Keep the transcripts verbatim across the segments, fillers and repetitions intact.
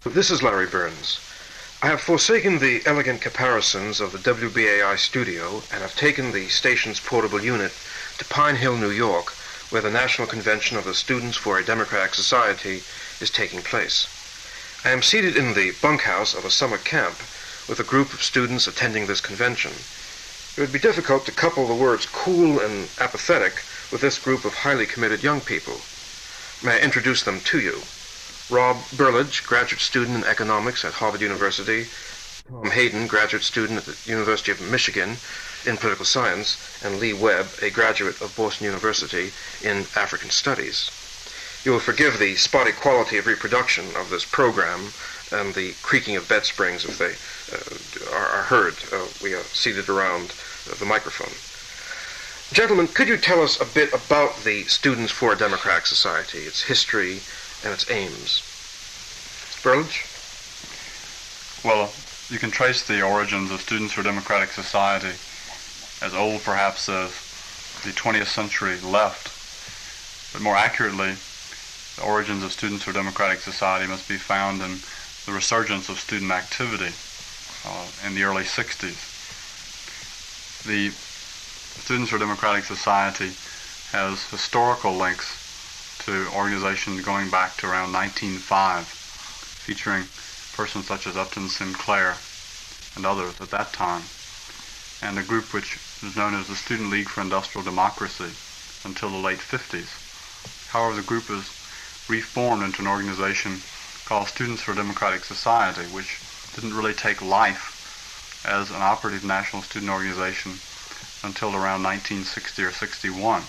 This is Larry Burns. I have forsaken the elegant caparisons of the W B A I studio and have taken the station's portable unit to Pine Hill, New York, where the National Convention of the Students for a Democratic Society is taking place. I am seated in the bunkhouse of a summer camp with a group of students attending this convention. It would be difficult to couple the words cool and apathetic with this group of highly committed young people. May I introduce them to you? Rob Burlage, graduate student in economics at Harvard University. Tom Hayden, graduate student at the University of Michigan in political science. And Lee Webb, a graduate of Boston University in African studies. You will forgive the spotty quality of reproduction of this program and the creaking of bed springs if they uh, are, are heard. Uh, we are seated around uh, the microphone. Gentlemen, could you tell us a bit about the Students for a Democratic Society, its history and its aims? Burlage? Well, you can trace the origins of Students for a Democratic Society as old perhaps as the twentieth century left, but more accurately, the origins of Students for a Democratic Society must be found in the resurgence of student activity uh, in the early sixties. The Students for a Democratic Society has historical links to organizations going back to around nineteen oh five, featuring persons such as Upton Sinclair and others at that time, and a group which is known as the Student League for Industrial Democracy until the late fifties. However, the group was reformed into an organization called Students for a Democratic Society, which didn't really take life as an operative national student organization until around nineteen sixty or sixty-one.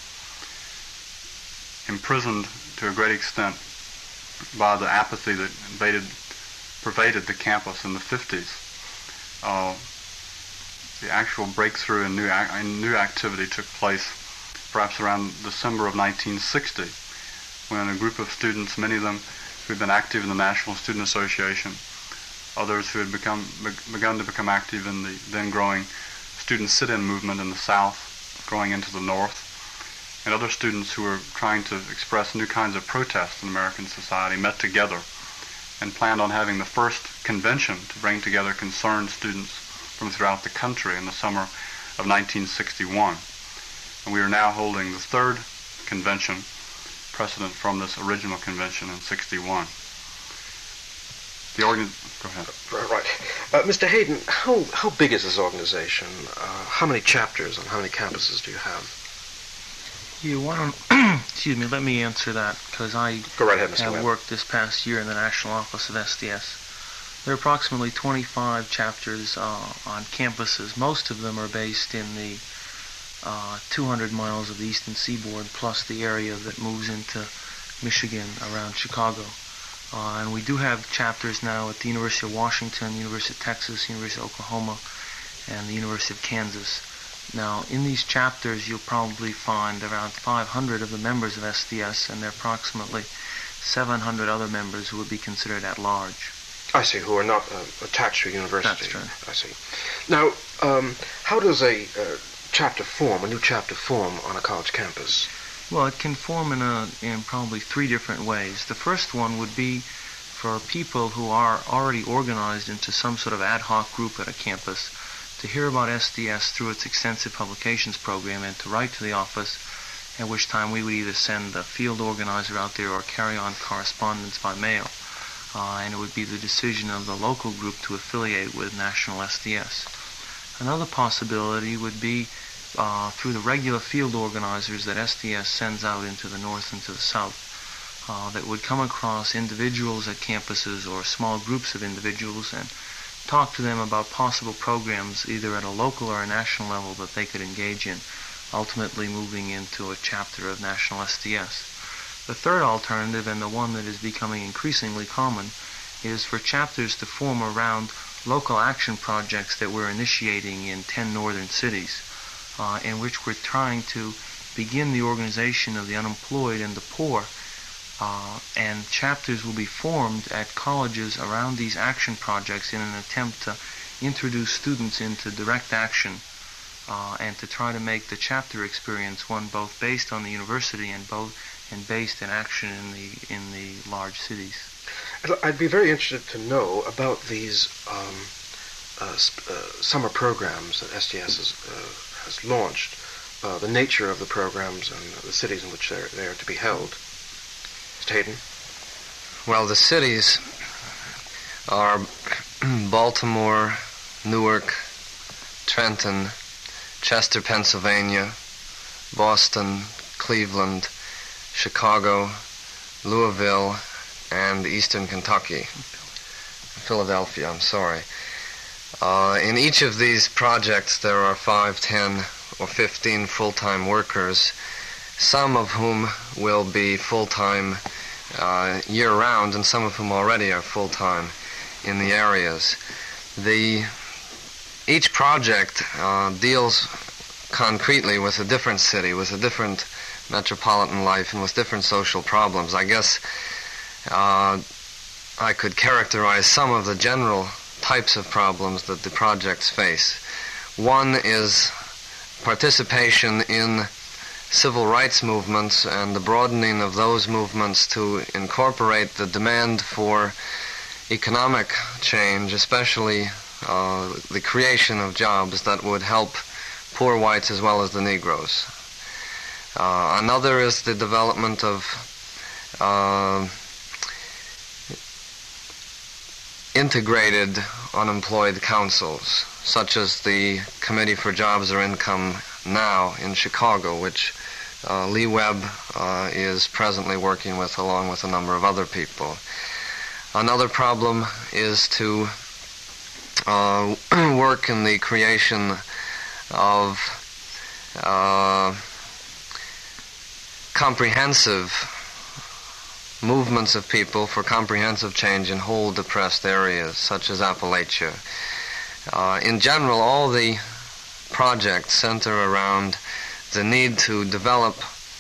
Imprisoned to a great extent by the apathy that invaded, pervaded the campus in the fifties. Uh, the actual breakthrough in new, ac- in new activity took place perhaps around December of nineteen sixty, when a group of students, many of them who had been active in the National Student Association, others who had become begun to become active in the then growing student sit-in movement in the South, growing into the North, and other students who were trying to express new kinds of protests in American society met together and planned on having the first convention to bring together concerned students from throughout the country in the summer of nineteen sixty-one. And we are now holding the third convention, precedent from this original convention in sixty-one. The organ... Go ahead. Right. Uh, Mister Hayden, how, how big is this organization? Uh, how many chapters and how many campuses do you have? You want to, excuse me, let me answer that, because I Go right ahead, Mister have Webb. worked this past year in the National Office of S D S. There are approximately twenty-five chapters uh, on campuses. Most of them are based in the uh, two hundred miles of the eastern seaboard, plus the area that moves into Michigan around Chicago. Uh, and we do have chapters now at the University of Washington, University of Texas, University of Oklahoma, and the University of Kansas. Now, in these chapters, you'll probably find around five hundred of the members of S D S, and there are approximately seven hundred other members who would be considered at large. I see, who are not uh, attached to a university. That's true. I see. Now, um, how does a uh, chapter form, a new chapter form on a college campus? Well, it can form in, a, in probably three different ways. The first one would be for people who are already organized into some sort of ad hoc group at a campus to hear about S D S through its extensive publications program and to write to the office, at which time we would either send a field organizer out there or carry on correspondence by mail. Uh, and it would be the decision of the local group to affiliate with National S D S. Another possibility would be uh, through the regular field organizers that S D S sends out into the north and to the south, uh, that would come across individuals at campuses or small groups of individuals and talk to them about possible programs either at a local or a national level that they could engage in, ultimately moving into a chapter of National S D S. The third alternative, and the one that is becoming increasingly common, is for chapters to form around local action projects that we're initiating in ten northern cities, uh, in which we're trying to begin the organization of the unemployed and the poor. Uh, and chapters will be formed at colleges around these action projects in an attempt to introduce students into direct action uh, and to try to make the chapter experience one both based on the university and both and based in action in the in the large cities. I'd be very interested to know about these um, uh, sp- uh, summer programs that S D S has, uh, has launched, uh, the nature of the programs and the cities in which they're, they are to be held. Mister Hayden? Well, the cities are Baltimore, Newark, Trenton, Chester, Pennsylvania, Boston, Cleveland, Chicago, Louisville, and Eastern Kentucky. Philadelphia, I'm sorry. Uh, in each of these projects there are five, ten, or fifteen full-time workers, some of whom will be full-time uh, year-round, and some of whom already are full-time in the areas. The each project uh, deals concretely with a different city, with a different metropolitan life, and with different social problems. I guess uh, I could characterize some of the general types of problems that the projects face. One is participation in civil rights movements and the broadening of those movements to incorporate the demand for economic change, especially uh, the creation of jobs that would help poor whites as well as the Negroes. Uh, another is the development of uh, integrated unemployed councils, such as the Committee for Jobs or Income Now in Chicago, which uh, Lee Webb uh, is presently working with along with a number of other people. Another problem is to uh, work in the creation of uh, comprehensive movements of people for comprehensive change in whole depressed areas, such as Appalachia. Uh, in general, all the projects center around the need to develop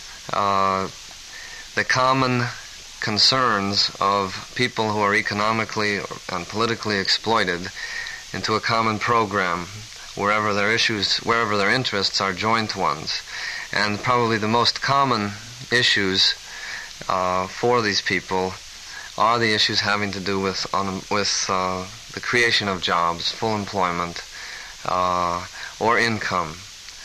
uh, the common concerns of people who are economically and politically exploited into a common program wherever their issues, wherever their interests are joint ones. And probably the most common issues uh, for these people are the issues having to do with un- with uh, the creation of jobs, full employment, uh, or income,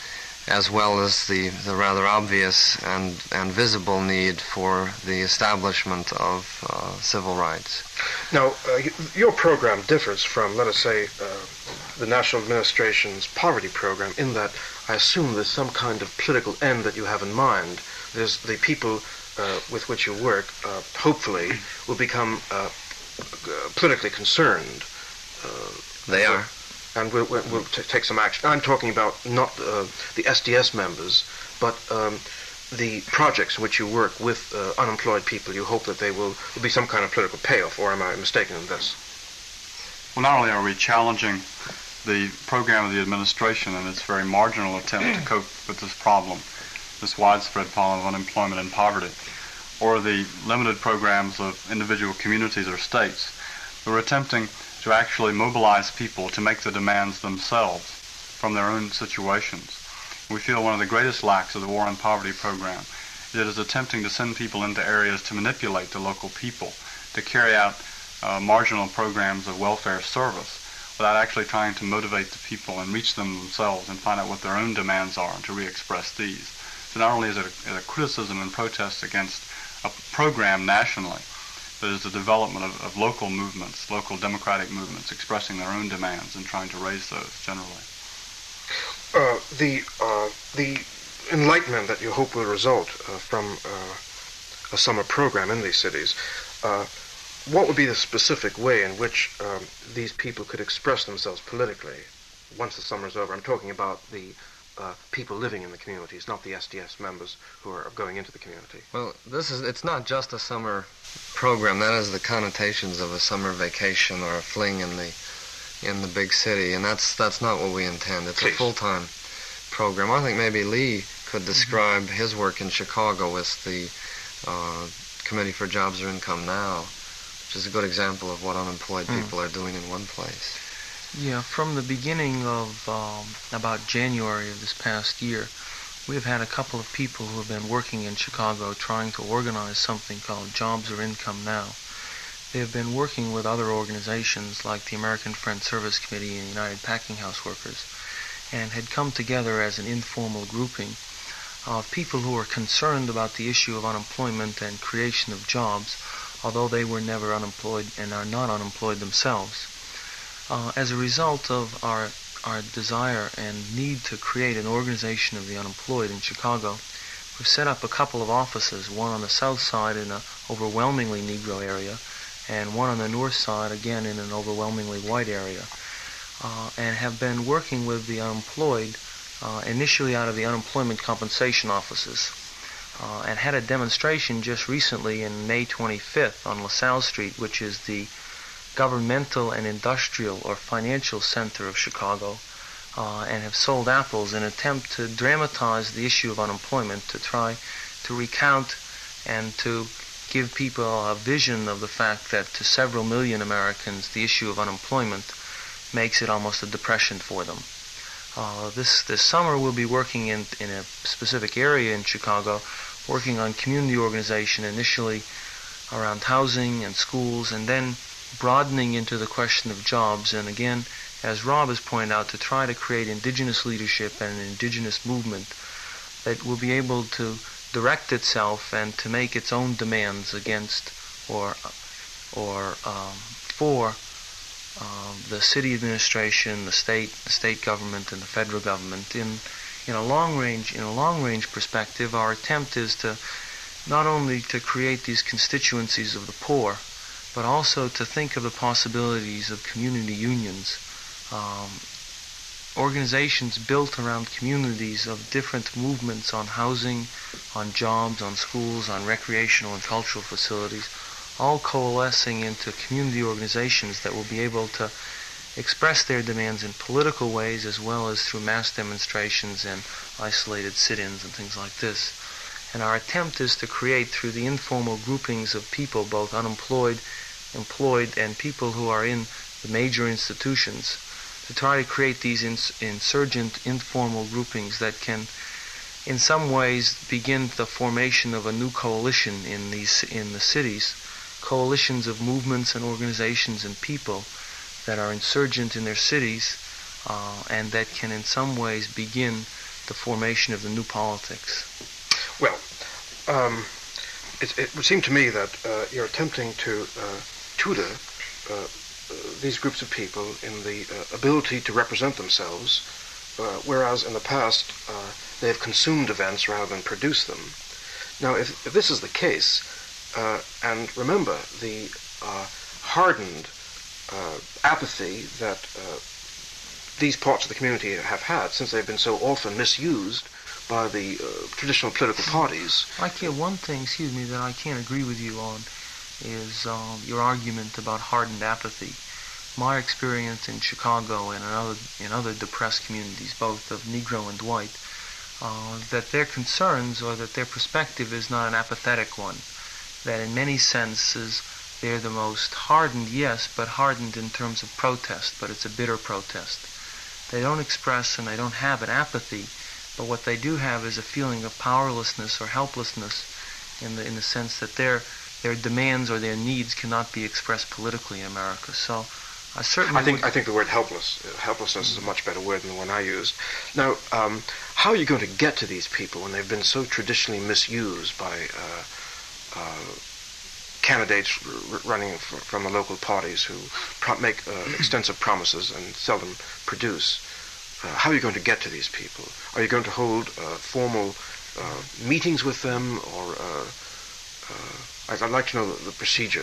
as well as the, the rather obvious and, and visible need for the establishment of uh, civil rights. Now, uh, your program differs from, let us say, uh, the National Administration's poverty program in that I assume there's some kind of political end that you have in mind. There's the people uh, with which you work, uh, hopefully, will become uh, politically concerned. Uh, they are. And we'll, we'll, we'll t- take some action. I'm talking about not uh, the S D S members, but um, the projects in which you work with uh, unemployed people. You hope that they will, will be some kind of political payoff, or am I mistaken in this? Well, not only are we challenging the program of the administration and its very marginal attempt to cope with this problem, this widespread problem of unemployment and poverty, or the limited programs of individual communities or states, we're attempting to actually mobilize people to make the demands themselves from their own situations. We feel one of the greatest lacks of the War on Poverty program is it is attempting to send people into areas to manipulate the local people, to carry out uh, marginal programs of welfare service without actually trying to motivate the people and reach them themselves and find out what their own demands are and to re-express these. So not only is it a, a criticism and protest against a program nationally, but is the development of, of local movements, local democratic movements, expressing their own demands and trying to raise those generally. Uh, the uh, the enlightenment that you hope will result uh, from uh, a summer program in these cities, uh, what would be the specific way in which um, these people could express themselves politically once the summer is over? I'm talking about the Uh, people living in the communities, not the S D S members who are going into the community. Well, this is it's not just a summer program. That is the connotations of a summer vacation or a fling in the in the big city, and that's that's not what we intend. It's Please. A full-time program. I think maybe Lee could describe mm-hmm. his work in Chicago with the uh, Committee for Jobs or Income Now, which is a good example of what unemployed mm. people are doing in one place. Yeah, from the beginning of um, about January of this past year, we have had a couple of people who have been working in Chicago trying to organize something called Jobs or Income Now. they have been working with other organizations like the American Friends Service Committee and United Packing House Workers, and had come together as an informal grouping of people who were concerned about the issue of unemployment and creation of jobs, although they were never unemployed and are not unemployed themselves. Uh, as a result of our our desire and need to create an organization of the unemployed in Chicago, we've set up a couple of offices, one on the south side in an overwhelmingly Negro area, and one on the north side, again, in an overwhelmingly white area, uh, and have been working with the unemployed uh, initially out of the unemployment compensation offices, uh, and had a demonstration just recently in May twenty-fifth on LaSalle Street, which is the governmental and industrial or financial center of Chicago, uh, and have sold apples in an attempt to dramatize the issue of unemployment, to try to recount and to give people a vision of the fact that to several million Americans the issue of unemployment makes it almost a depression for them. Uh, this this summer we'll be working in, in a specific area in Chicago, working on community organization initially around housing and schools, and then broadening into the question of jobs, and again, as Rob has pointed out, to try to create indigenous leadership and an indigenous movement that will be able to direct itself and to make its own demands against or or um, for uh, the city administration, the state, the state government, and the federal government. In in a long range in a long range perspective, our attempt is to not only to create these constituencies of the poor, but also to think of the possibilities of community unions, um, organizations built around communities of different movements on housing, on jobs, on schools, on recreational and cultural facilities, all coalescing into community organizations that will be able to express their demands in political ways as well as through mass demonstrations and isolated sit-ins and things like this. And our attempt is to create, through the informal groupings of people, both unemployed, employed, and people who are in the major institutions, to try to create these ins- insurgent informal groupings that can in some ways begin the formation of a new coalition in these in the cities, coalitions of movements and organizations and people that are insurgent in their cities, uh, and that can in some ways begin the formation of the new politics. Well, um, it, it would seem to me that uh, you're attempting to uh, tutor uh, uh, these groups of people in the uh, ability to represent themselves, uh, whereas in the past uh, they have consumed events rather than produced them. Now, if, if this is the case, uh, and remember the uh, hardened uh, apathy that uh, these parts of the community have had since they've been so often misused by the uh, traditional political parties. I can't, one thing, excuse me, that I can't agree with you on is um, your argument about hardened apathy. My experience in Chicago and in other, in other depressed communities, both of Negro and white, uh, that their concerns or that their perspective is not an apathetic one. That in many senses they're the most hardened, yes, but hardened in terms of protest, but it's a bitter protest. They don't express and they don't have an apathy, but what they do have is a feeling of powerlessness or helplessness in the in the sense that their their demands or their needs cannot be expressed politically in America. So I certainly I think would... I think the word helpless uh, helplessness is a much better word than the one I used. Now, um, how are you going to get to these people when they've been so traditionally misused by uh, uh, candidates r- running f- from the local parties who pro- make uh, extensive promises and seldom produce? Uh, how are you going to get to these people? Are you going to hold uh, formal uh, meetings with them, or uh, uh, I'd, I'd like to know the, the procedure.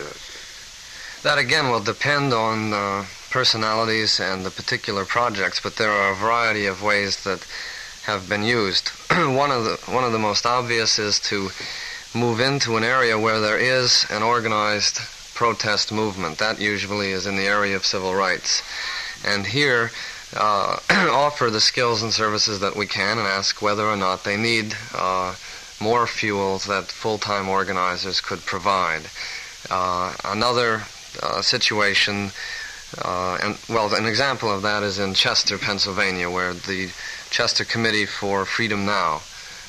That again will depend on uh, personalities and the particular projects, but there are a variety of ways that have been used. one of the one of the most obvious is to move into an area where there is an organized protest movement. That usually is in the area of civil rights, and here uh, offer the skills and services that we can, and ask whether or not they need uh, more fuel that full-time organizers could provide. Uh, another Uh, situation, uh, and well, an example of that is in Chester, Pennsylvania, where the Chester Committee for Freedom Now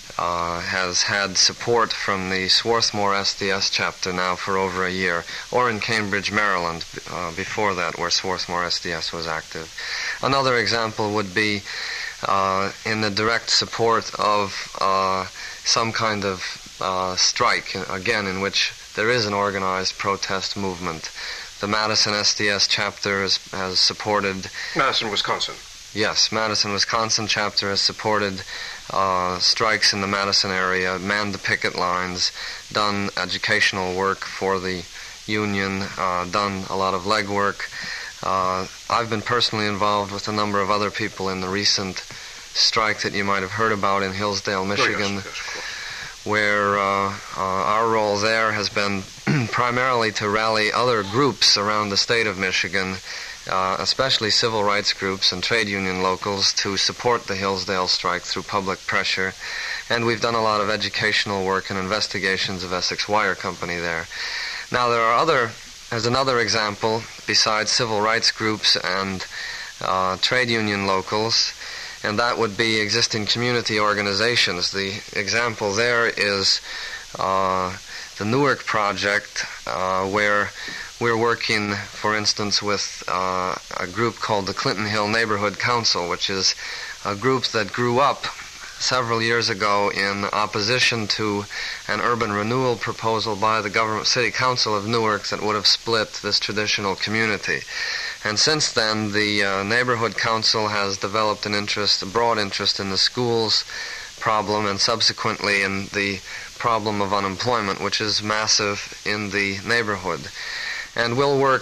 uh, has had support from the Swarthmore S D S chapter now for over a year, or in Cambridge, Maryland, uh, before that, where Swarthmore S D S was active. Another example would be uh, in the direct support of uh, some kind of uh, strike, again, in which there is an organized protest movement. The Madison S D S chapter has, has supported... Madison, Wisconsin. Yes, Madison, Wisconsin chapter has supported uh, strikes in the Madison area, manned the picket lines, done educational work for the union, uh, done a lot of legwork. Uh, I've been personally involved with a number of other people in the recent strike that you might have heard about in Hillsdale, Michigan, Oh, yes, yes, of course. where uh, uh, our role there has been primarily to rally other groups around the state of Michigan, uh, especially civil rights groups and trade union locals, to support the Hillsdale strike through public pressure. And we've done a lot of educational work and investigations of Essex Wire Company there. Now, there are other, as another example, besides civil rights groups and uh, trade union locals, and that would be existing community organizations. The example there is uh, the Newark Project, uh, where we're working, for instance, with uh, a group called the Clinton Hill Neighborhood Council, which is a group that grew up several years ago in opposition to an urban renewal proposal by the government city council of Newark that would have split this traditional community. And since then, the uh, neighborhood council has developed an interest, a broad interest in the schools problem, and subsequently in the problem of unemployment, which is massive in the neighborhood. And we'll work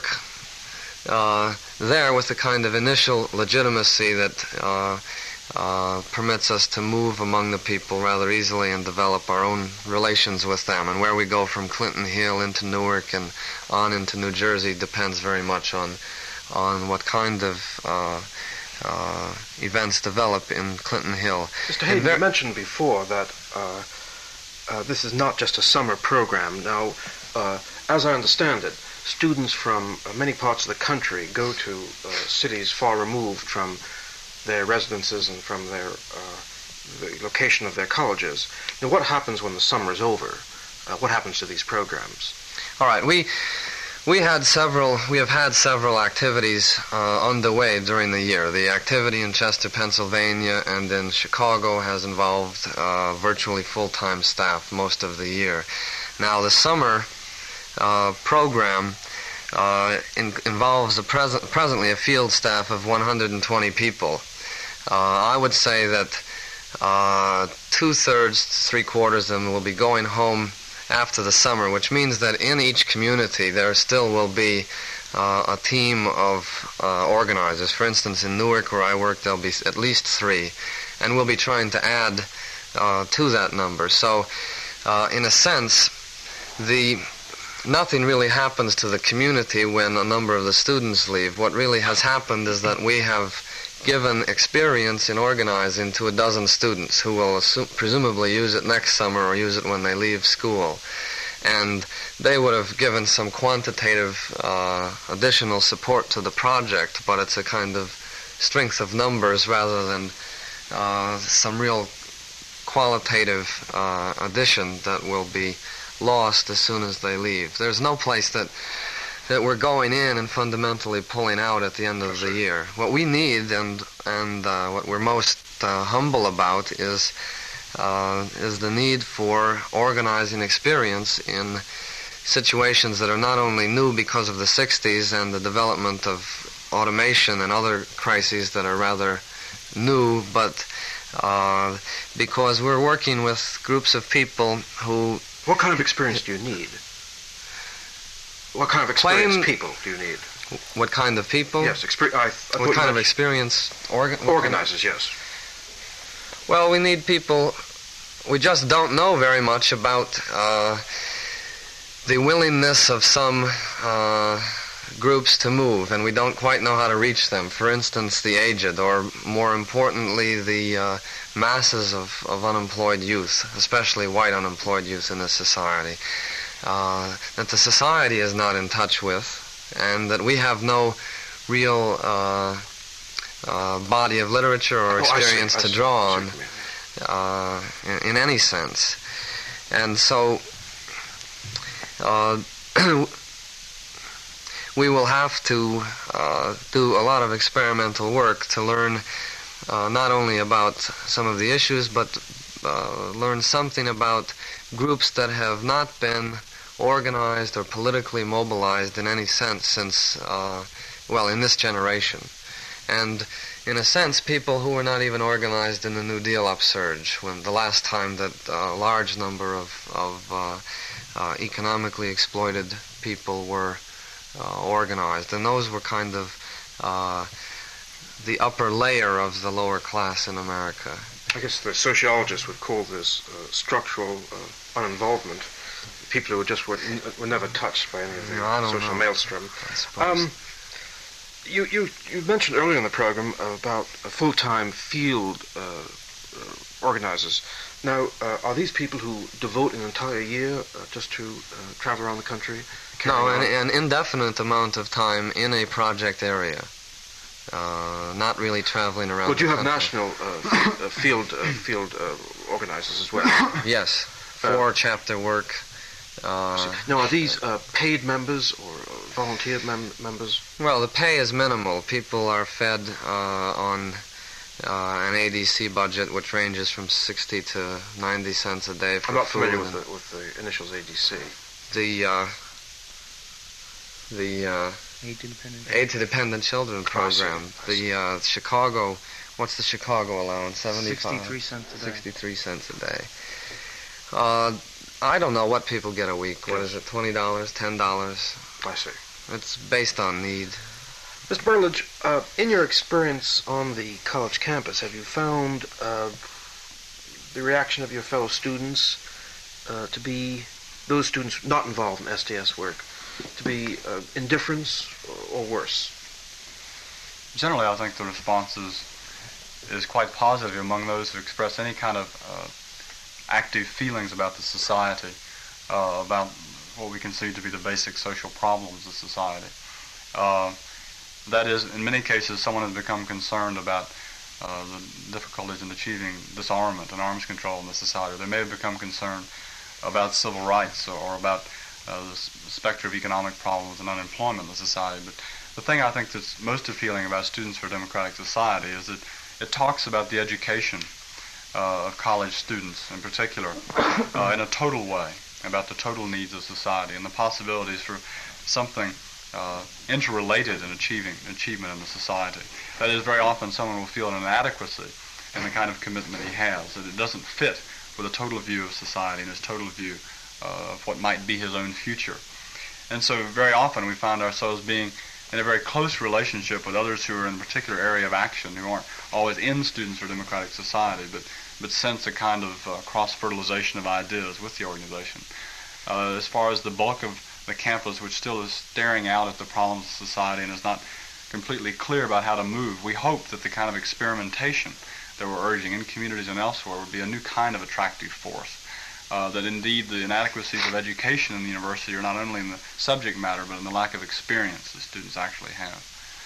uh, there with the kind of initial legitimacy that uh, uh, permits us to move among the people rather easily and develop our own relations with them. And where we go from Clinton Hill into Newark and on into New Jersey depends very much on on what kind of uh, uh, events develop in Clinton Hill. Mister Hayden, ver- you mentioned before that uh, uh, this is not just a summer program. Now, uh, as I understand it, students from uh, many parts of the country go to uh, cities far removed from their residences and from their uh, the location of their colleges. Now, what happens when the summer is over? Uh, what happens to these programs? All right, we we had several. We have had several activities uh, underway during the year. The activity in Chester, Pennsylvania, and in Chicago has involved uh, virtually full-time staff most of the year. Now, the summer uh, program uh, in, involves a present, presently a field staff of one hundred twenty people. Uh, I would say that uh, two-thirds, three-quarters of them will be going home after the summer, which means that in each community there still will be uh, a team of uh, organizers. For instance, in Newark, where I work, there'll be at least three, and we'll be trying to add uh, to that number. So, uh, in a sense, the nothing really happens to the community when a number of the students leave. What really has happened is that we have given experience in organizing to a dozen students who will assume, presumably use it next summer or use it when they leave school. And they would have given some quantitative uh, additional support to the project, but it's a kind of strength of numbers rather than uh, some real qualitative uh, addition that will be lost as soon as they leave. There's no place that that we're going in and fundamentally pulling out at the end of the year. What we need, and and uh, what we're most uh, humble about, is uh, is the need for organizing experience in situations that are not only new because of the sixties and the development of automation and other crises that are rather new, but uh, because we're working with groups of people who... What kind of experience do you need? What kind of experienced Plain, people do you need? What kind of people? Yes, exper- I, I What kind of experience? Orga- Organizers, yes. Well, we need people... We just don't know very much about uh, the willingness of some uh, groups to move, and we don't quite know how to reach them. For instance, the aged, or more importantly, the uh, masses of, of unemployed youth, especially white unemployed youth in this society. Uh, that the society is not in touch with, and that we have no real uh, uh, body of literature or experience oh, I see, I to see, draw I on. see. uh, in, in any sense. And so uh, we will have to uh, do a lot of experimental work to learn uh, not only about some of the issues, but uh, learn something about groups that have not been organized or politically mobilized in any sense since, uh, well, in this generation. And in a sense, people who were not even organized in the New Deal upsurge, when the last time that a large number of, of uh, uh, economically exploited people were uh, organized. And those were kind of uh, the upper layer of the lower class in America. I guess the sociologists would call this uh, structural uh, uninvolvement. People who just were, were never touched by any of the no, social know. maelstrom. I suppose. Um, you, you, you mentioned earlier in the program about uh, full-time field uh, uh, organizers. Now, uh, are these people who devote an entire year uh, just to uh, travel around the country? No, an, an indefinite amount of time in a project area. Uh, not really traveling around. Well, do you the have country. national uh, uh, field uh, field uh, organizers as well? Yes, for uh, chapter work. Uh, now, are these uh, paid members or uh, volunteer mem- members? Well, the pay is minimal. People are fed uh, on uh, an A D C budget, which ranges from sixty to ninety cents a day. For I'm not food familiar with the, with the initials A D C. The uh, the uh, Aid to Dependent Aid to Dependent Children program. The uh, Chicago, what's the Chicago allowance? seventy-five sixty-three cents a day. Sixty-three cents a day. Uh, I don't know what people get a week. What is it? Twenty dollars, ten dollars. I see. It's based on need. Mister Burlage, uh, in your experience on the college campus, have you found uh, the reaction of your fellow students uh, to be, those students not involved in S D S work, to be uh, indifference or worse? Generally, I think the response is, is quite positive among those who express any kind of uh, active feelings about the society, uh, about what we conceive to be the basic social problems of society. Uh, that is, in many cases, someone has become concerned about uh, the difficulties in achieving disarmament and arms control in the society. They may have become concerned about civil rights or, or about uh, the specter of economic problems and unemployment in the society. But the thing I think that's most appealing about Students for Democratic Society is that it talks about the education Uh, of college students in particular uh, in a total way, about the total needs of society and the possibilities for something uh, interrelated in achieving achievement in the society. That is, very often someone will feel an inadequacy in the kind of commitment he has, that it doesn't fit with a total view of society and his total view uh, of what might be his own future. And so very often we find ourselves being in a very close relationship with others who are in a particular area of action, who aren't always in Students for Democratic Society, but, but sense a kind of uh, cross-fertilization of ideas with the organization. Uh, as far as the bulk of the campus, which still is staring out at the problems of society and is not completely clear about how to move, we hope that the kind of experimentation that we're urging in communities and elsewhere would be a new kind of attractive force. Uh, that indeed the inadequacies of education in the university are not only in the subject matter, but in the lack of experience that students actually have.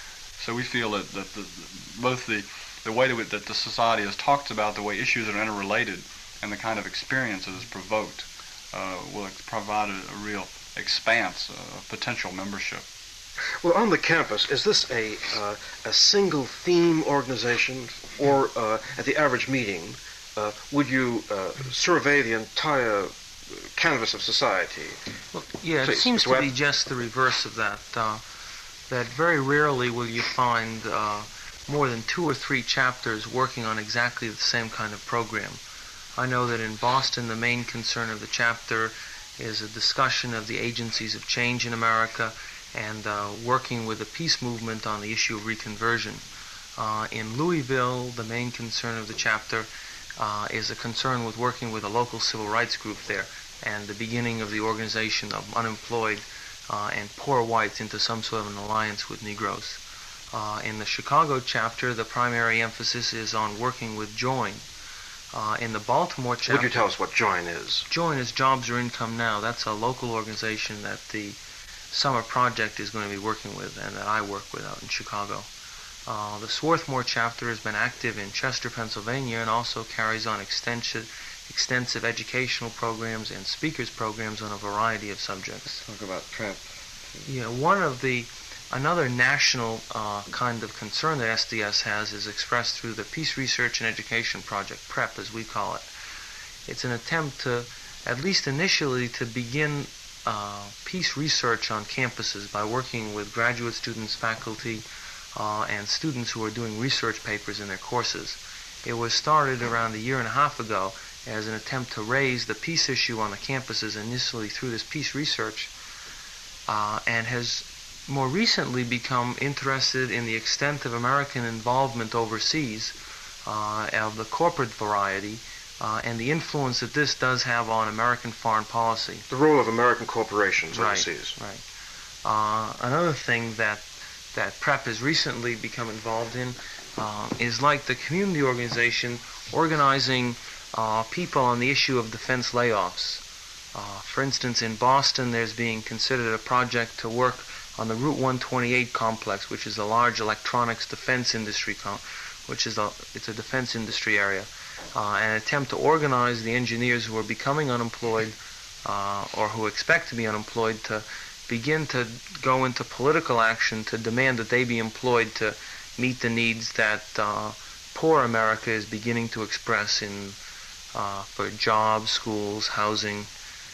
So we feel that, that the, both the, the way that, that the society has talked about, the way issues are interrelated, and the kind of experience that is provoked uh, will provide a, a real expanse of potential membership. Well, on the campus, is this a, uh, a single theme organization, or uh, at the average meeting, Uh, would you uh, survey the entire canvas of society? Well, yeah, Please, it seems Mister to Webb? be just the reverse of that. Uh, that very rarely will you find uh, more than two or three chapters working on exactly the same kind of program. I know that in Boston, the main concern of the chapter is a discussion of the agencies of change in America and uh, working with the peace movement on the issue of reconversion. Uh, in Louisville, the main concern of the chapter Uh, is a concern with working with a local civil rights group there and the beginning of the organization of unemployed uh, and poor whites into some sort of an alliance with Negroes. Uh, in the Chicago chapter, the primary emphasis is on working with JOIN. Uh, in the Baltimore chapter... Would you tell us what JOIN is? JOIN is Jobs or Income Now. That's a local organization that the Summer Project is going to be working with and that I work with out in Chicago. Uh, the Swarthmore chapter has been active in Chester, Pennsylvania, and also carries on extensive, extensive educational programs and speakers programs on a variety of subjects. Talk about PrEP. Yeah, one of the another national uh, kind of concern that S D S has is expressed through the Peace Research and Education Project, PrEP as we call it. It's an attempt to, at least initially, to begin uh, peace research on campuses by working with graduate students, faculty, uh, and students who are doing research papers in their courses. It was started around a year and a half ago as an attempt to raise the peace issue on the campuses initially through this peace research, uh, and has more recently become interested in the extent of American involvement overseas, uh, of the corporate variety, uh, and the influence that this does have on American foreign policy. The role of American corporations Right, overseas. right. Uh, another thing that that PrEP has recently become involved in uh, is like the community organization organizing uh, people on the issue of defense layoffs. Uh, for instance, in Boston, there's being considered a project to work on the Route one twenty-eight complex, which is a large electronics defense industry, com- which is a it's a defense industry area, uh, an attempt to organize the engineers who are becoming unemployed uh, or who expect to be unemployed to begin to go into political action to demand that they be employed to meet the needs that uh, poor America is beginning to express in uh, for jobs, schools, housing,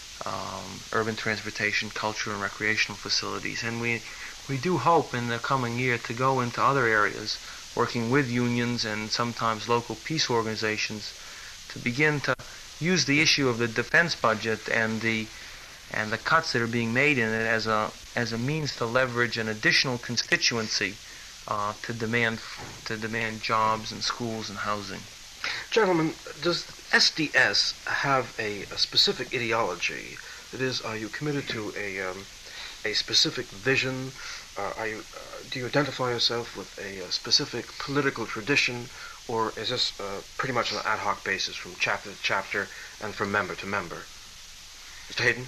Um, urban transportation, culture, and recreational facilities. And we we do hope in the coming year to go into other areas, working with unions and sometimes local peace organizations, to begin to use the issue of the defense budget and the and the cuts that are being made in it as a as a means to leverage an additional constituency uh, to demand to demand jobs and schools and housing. Gentlemen, does S D S have a, a specific ideology? That is, are you committed to a um, a specific vision? Uh, are you uh, do you identify yourself with a, a specific political tradition, or is this uh, pretty much on an ad hoc basis from chapter to chapter and from member to member? Mister Hayden?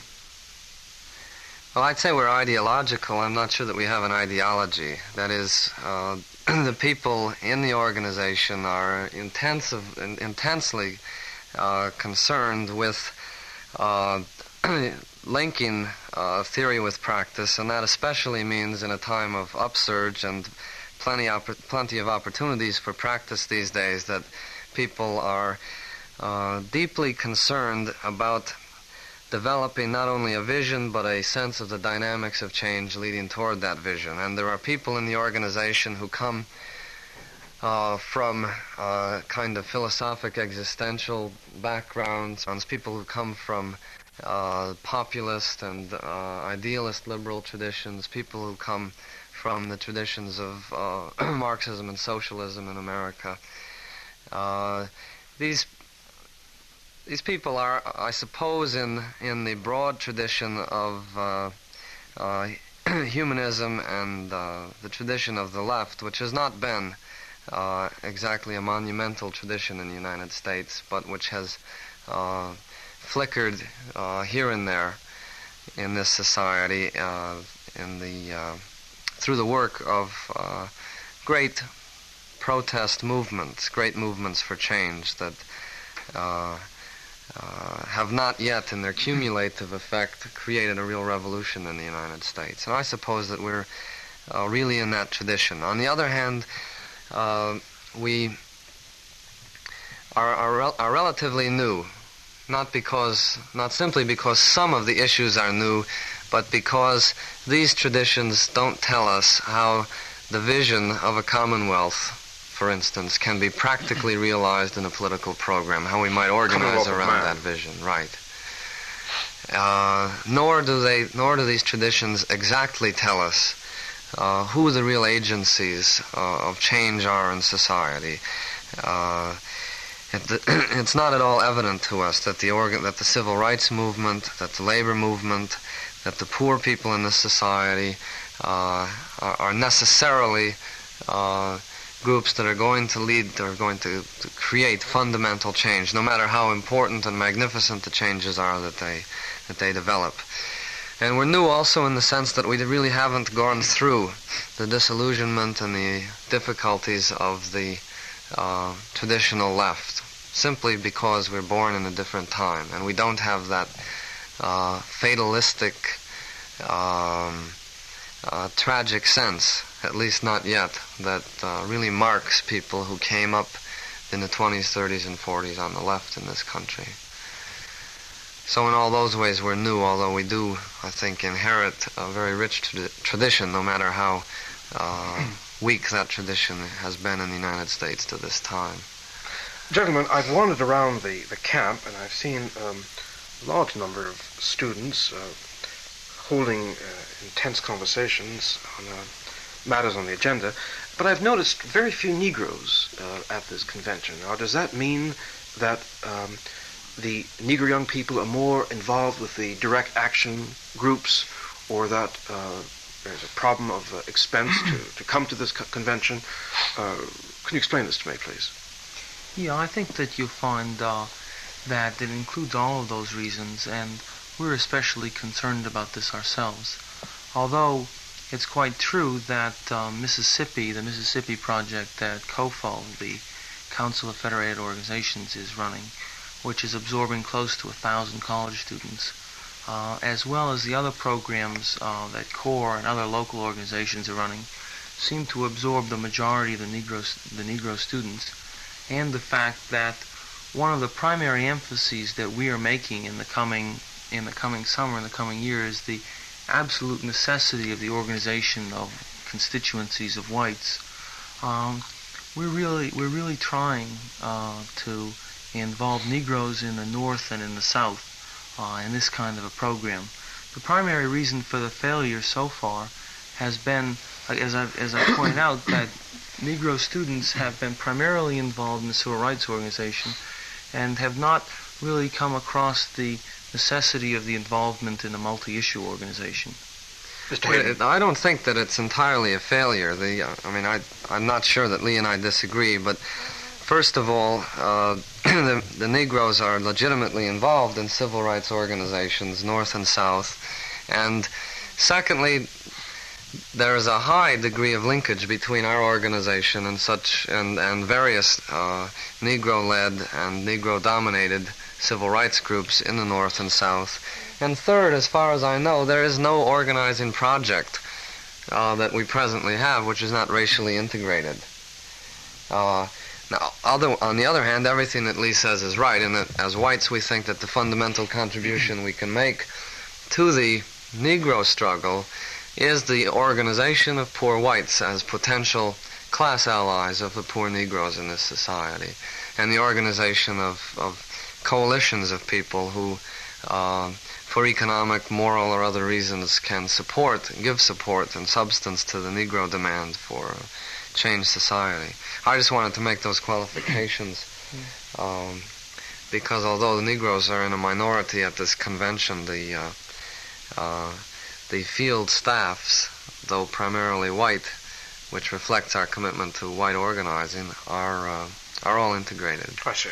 Well, I'd say we're ideological. I'm not sure that we have an ideology. That is, uh, the people in the organization are intensive, in, intensely uh, concerned with uh, linking uh, theory with practice, and that especially means in a time of upsurge and plenty, opp- plenty of opportunities for practice these days, that people are uh, deeply concerned about developing not only a vision but a sense of the dynamics of change leading toward that vision. And there are people in the organization who come uh, from uh, kind of philosophic existential backgrounds, people who come from uh, populist and uh, idealist liberal traditions, people who come from the traditions of uh, Marxism and socialism in America. Uh, these These people are, I suppose, in in the broad tradition of uh, uh, humanism and uh, the tradition of the left, which has not been uh, exactly a monumental tradition in the United States, but which has uh, flickered uh, here and there in this society uh, in the uh, through the work of uh, great protest movements, great movements for change that Uh, Uh, have not yet, in their cumulative effect, created a real revolution in the United States. And I suppose that we're uh, really in that tradition. On the other hand, uh, we are, are, rel- are relatively new, not because, not simply because some of the issues are new, but because these traditions don't tell us how the vision of a commonwealth, for instance, can be practically realized in a political program, how we might organize around that vision, right. Uh, nor do they, nor do these traditions exactly tell us uh, who the real agencies uh, of change are in society. Uh, it, it's not at all evident to us that the organ, that the civil rights movement, that the labor movement, that the poor people in this society uh, are, are necessarily uh, groups that are going to lead, that are going to, to create fundamental change, no matter how important and magnificent the changes are that they that they develop. And we're new also in the sense that we really haven't gone through the disillusionment and the difficulties of the uh, traditional left, simply because we're born in a different time, and we don't have that uh, fatalistic, um, uh, tragic sense, at least not yet, that uh, really marks people who came up in the twenties, thirties, and forties on the left in this country. So in all those ways we're new, although we do, I think, inherit a very rich tra- tradition, no matter how uh, weak that tradition has been in the United States to this time. Gentlemen, I've wandered around the, the camp, and I've seen um, a large number of students uh, holding uh, intense conversations on uh, matters on the agenda, but I've noticed very few Negroes uh, at this convention. Now, does that mean that um, the Negro young people are more involved with the direct action groups, or that uh, there's a problem of uh, expense to, to come to this co- convention? Uh, can you explain this to me, please? Yeah, I think that you'll find uh, that it includes all of those reasons, and we're especially concerned about this ourselves. Although it's quite true that uh, Mississippi, the Mississippi Project that C O F O, the Council of Federated Organizations, is running, which is absorbing close to a thousand college students, uh, as well as the other programs uh, that CORE and other local organizations are running, seem to absorb the majority of the Negro, the Negro students, and the fact that one of the primary emphases that we are making in the coming in the coming summer, in the coming year, is the absolute necessity of the organization of constituencies of whites. Um, we're really we're really trying uh, to involve Negroes in the North and in the South uh, in this kind of a program. The primary reason for the failure so far has been, as I as I pointed out, that Negro students have been primarily involved in the civil rights organization and have not really come across the necessity of the involvement in a multi-issue organization. Well, I don't think that it's entirely a failure. The, uh, I mean, I, I'm not sure that Lee and I disagree, but first of all, uh, the, the Negroes are legitimately involved in civil rights organizations, North and South, and secondly, there is a high degree of linkage between our organization and such and, and various uh, Negro-led and Negro-dominated civil rights groups in the North and South. And third, as far as I know, there is no organizing project uh, that we presently have which is not racially integrated. Uh, now, other, on the other hand, everything that Lee says is right, in that as whites we think that the fundamental contribution we can make to the Negro struggle is the organization of poor whites as potential class allies of the poor Negroes in this society, and the organization of, of coalitions of people who, uh, for economic, moral, or other reasons, can support, give support and substance to the Negro demand for a changed society. I just wanted to make those qualifications um, because although the Negroes are in a minority at this convention, the uh, uh, the field staffs, though primarily white, which reflects our commitment to white organizing, are uh, are all integrated. I see.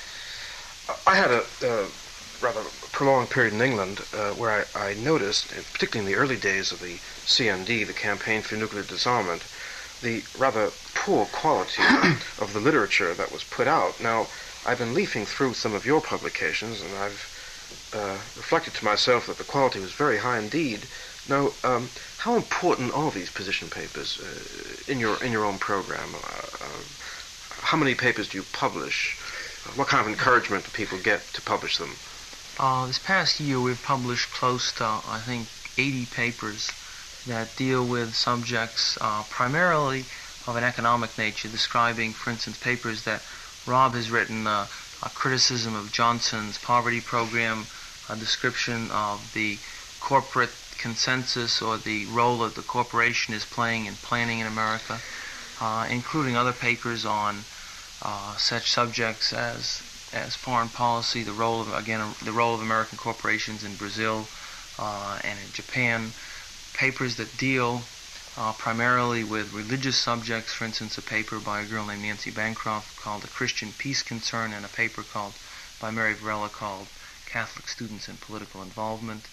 I had a uh, rather prolonged period in England uh, where I, I noticed, particularly in the early days of the C N D, the Campaign for Nuclear Disarmament, the rather poor quality of the literature that was put out. Now, I've been leafing through some of your publications, and I've uh, reflected to myself that the quality was very high indeed. Now, um, how important are these position papers uh, in your in your own program? Uh, uh, how many papers do you publish? What kind of encouragement do people get to publish them? Uh, this past year we've published close to, I think, eighty papers that deal with subjects uh, primarily of an economic nature, describing, for instance, papers that Rob has written, uh, a criticism of Johnson's poverty program, a description of the corporate consensus or the role that the corporation is playing in planning in America, uh, including other papers on uh, such subjects as as foreign policy, the role of again the role of American corporations in Brazil uh, and in Japan, papers that deal uh, primarily with religious subjects. For instance, a paper by a girl named Nancy Bancroft called "A Christian Peace Concern," and a paper called by Mary Varela called "Catholic Students in Political Involvement."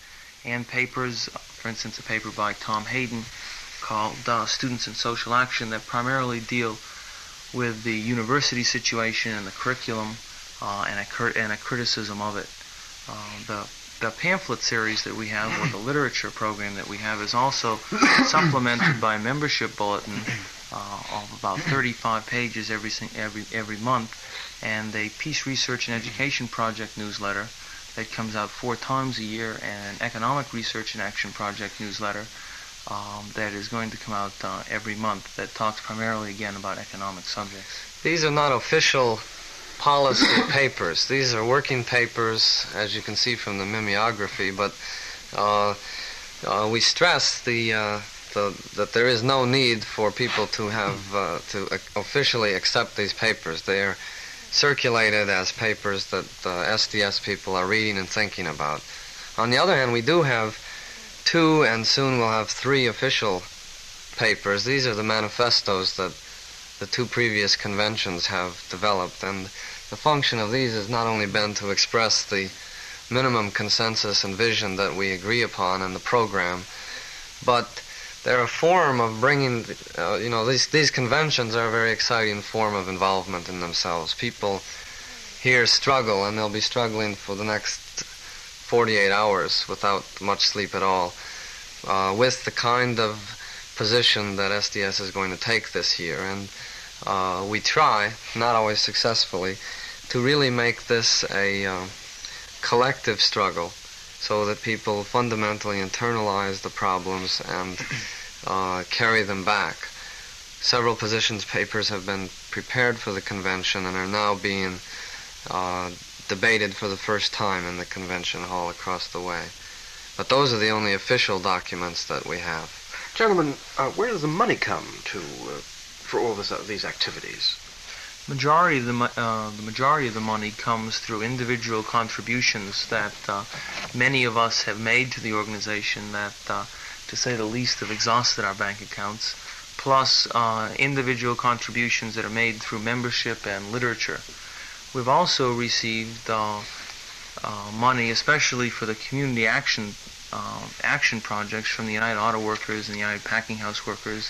and papers, for instance, a paper by Tom Hayden called uh, Students in Social Action that primarily deal with the university situation and the curriculum uh, and, a cur- and a criticism of it. Uh, the The pamphlet series that we have, or the literature program that we have, is also supplemented by a membership bulletin uh, of about thirty-five pages every every every month, and a Peace Research and Education Project newsletter that comes out four times a year, and an Economic Research and Action Project newsletter um, that is going to come out uh, every month that talks primarily again about economic subjects. These are not official policy papers. These are working papers, as you can see from the mimeography, but uh, uh, we stress the, uh, the that there is no need for people to have uh, to officially accept these papers. They are circulated as papers that uh, S D S people are reading and thinking about. On the other hand, we do have two, and soon we'll have three official papers. These are the manifestos that the two previous conventions have developed, and the function of these has not only been to express the minimum consensus and vision that we agree upon in the program, but they're a form of bringing, uh, you know, these these conventions are a very exciting form of involvement in themselves. People here struggle, and they'll be struggling for the next forty-eight hours without much sleep at all, uh, with the kind of position that S D S is going to take this year. And uh, we try, not always successfully, to really make this a uh, collective struggle so that people fundamentally internalize the problems and uh, carry them back. Several positions papers have been prepared for the convention and are now being uh, debated for the first time in the convention hall across the way. But those are the only official documents that we have. Gentlemen, uh, where does the money come to uh, for all this, uh, these activities? Majority of the mo- uh, the majority of the money comes through individual contributions that uh, many of us have made to the organization that, uh, to say the least, have exhausted our bank accounts, plus uh, individual contributions that are made through membership and literature. We've also received uh, uh, money, especially for the community action uh, action projects, from the United Auto Workers and the United Packing House Workers.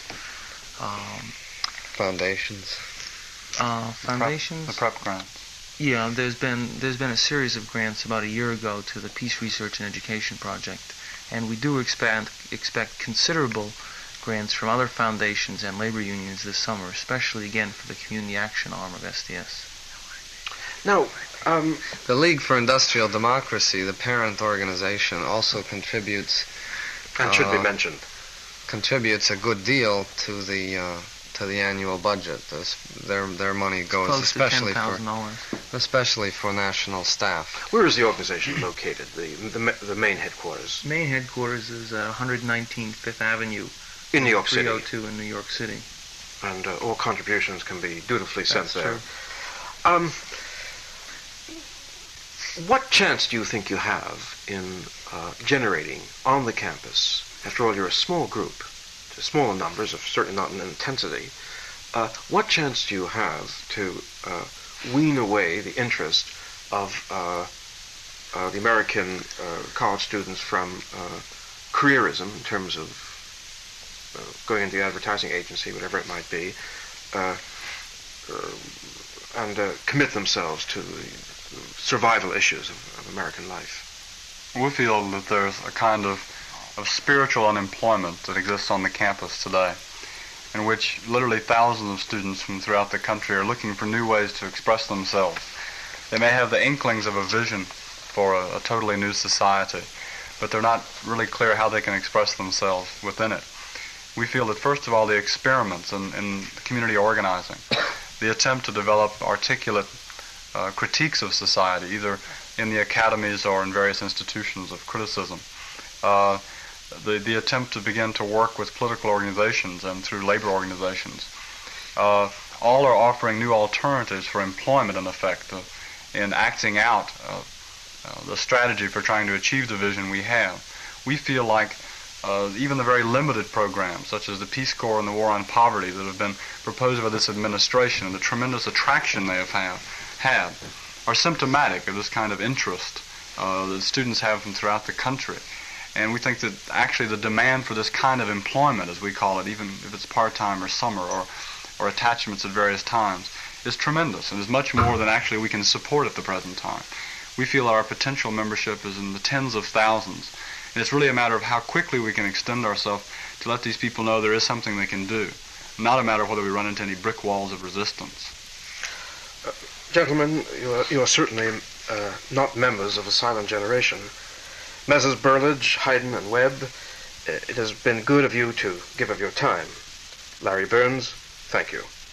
Um, Foundations. Uh, foundations. The prep, the prep grants. Yeah, there's been there's been a series of grants about a year ago to the Peace Research and Education Project, and we do expand expect considerable grants from other foundations and labor unions this summer, especially again for the community action arm of S D S. Now, um, the League for Industrial Democracy, the parent organization, also contributes and should uh, be mentioned, contributes a good deal to the uh, to the annual budget. This, their their money goes Close especially to ten for thousand dollars. especially for national staff. Where is the organization located? The the, the main headquarters. Main headquarters is at one nineteen Fifth Avenue in New York City. three oh two in New York City. And uh, all contributions can be dutifully sent That's there. true. Um, what chance do you think you have in uh, generating on the campus? After all, you're a small group, smaller numbers, of certainly not in intensity. Uh, what chance do you have to uh, wean away the interest of uh, uh, the American uh, college students from uh, careerism in terms of uh, going into the advertising agency, whatever it might be, uh, uh, and uh, commit themselves to the survival issues of, of American life? We feel that there's a kind of, of spiritual unemployment that exists on the campus today, in which literally thousands of students from throughout the country are looking for new ways to express themselves. They may have the inklings of a vision for a, a totally new society, but they're not really clear how they can express themselves within it. We feel that, first of all, the experiments in, in community organizing, the attempt to develop articulate uh, critiques of society, either in the academies or in various institutions of criticism, uh, the, the attempt to begin to work with political organizations and through labor organizations, uh, all are offering new alternatives for employment, in effect, uh, in acting out uh, uh, the strategy for trying to achieve the vision we have. We feel like uh, even the very limited programs, such as the Peace Corps and the War on Poverty, that have been proposed by this administration, and the tremendous attraction they have have, had, are symptomatic of this kind of interest uh, that students have from throughout the country. And we think that actually the demand for this kind of employment, as we call it, even if it's part-time or summer or, or attachments at various times, is tremendous and is much more than actually we can support at the present time. We feel our potential membership is in the tens of thousands. And it's really a matter of how quickly we can extend ourselves to let these people know there is something they can do. Not a matter of whether we run into any brick walls of resistance. Uh, gentlemen, you are, you are certainly uh, not members of a silent generation. Messrs. Burlage, Hayden, and Webb, it has been good of you to give of your time. Larry Burns, thank you.